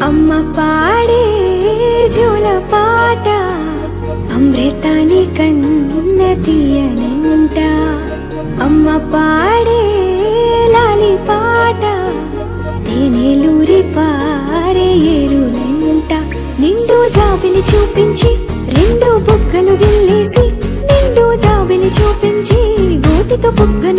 అమ్మ పాడే జోల పాట అమృతాని కన్న తీయనంట అమ్మ పాడే లాలి పాట తేనెలూరి పారే ఏరులంట నిండు జాబిలి చూపించి రెండు బుగ్గలు గిల్లేసి నిండు జాబిలి చూపించి గోటితో బుగ్గను